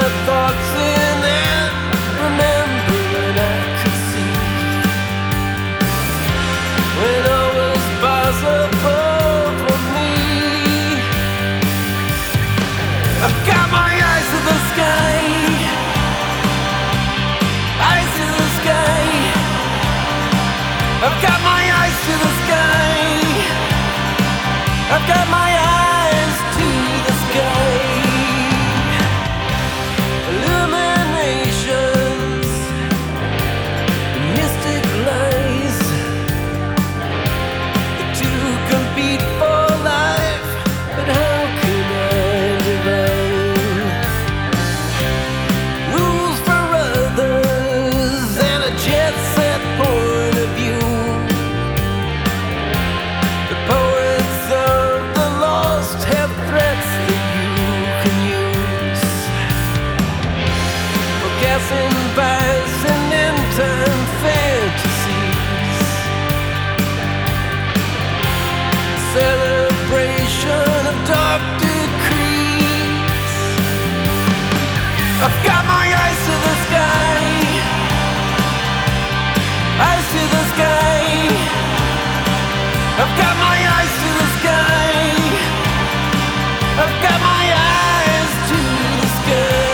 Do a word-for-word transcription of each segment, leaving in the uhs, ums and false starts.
thoughts in and remember when I could see, when all was possible for me. I've got my eyes to the sky, eyes to the sky. I've got my eyes to the sky. I've got my eyes to the sky. Illuminations, mystic lies, the two compete for life, but how can I divine rules for others and a jet set point of view? The poets of the lost have threats that you can use for guessing bias and end-time fantasies. Celebration of dark decrees. I've got my eyes to the sky, eyes to the sky. I've got my eyes to the sky. I've got my eyes to the sky.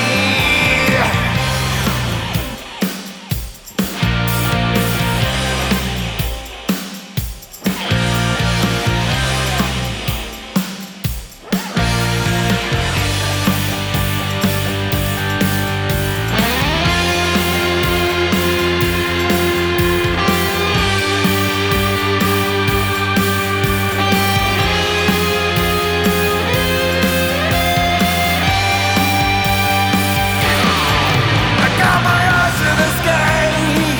I got my eyes to the sky,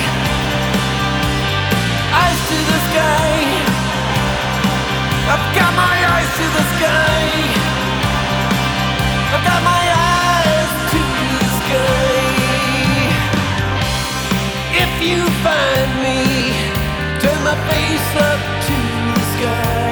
eyes to the sky. I've got my eyes to the sky. I've got my eyes to the sky. If you find me, turn my face up to the sky.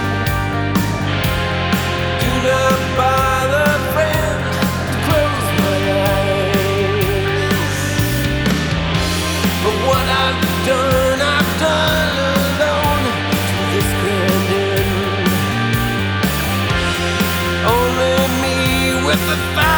Do not bother, friend, to close my eyes. But what I've done, I've done alone to this grand end. Only me with the fire.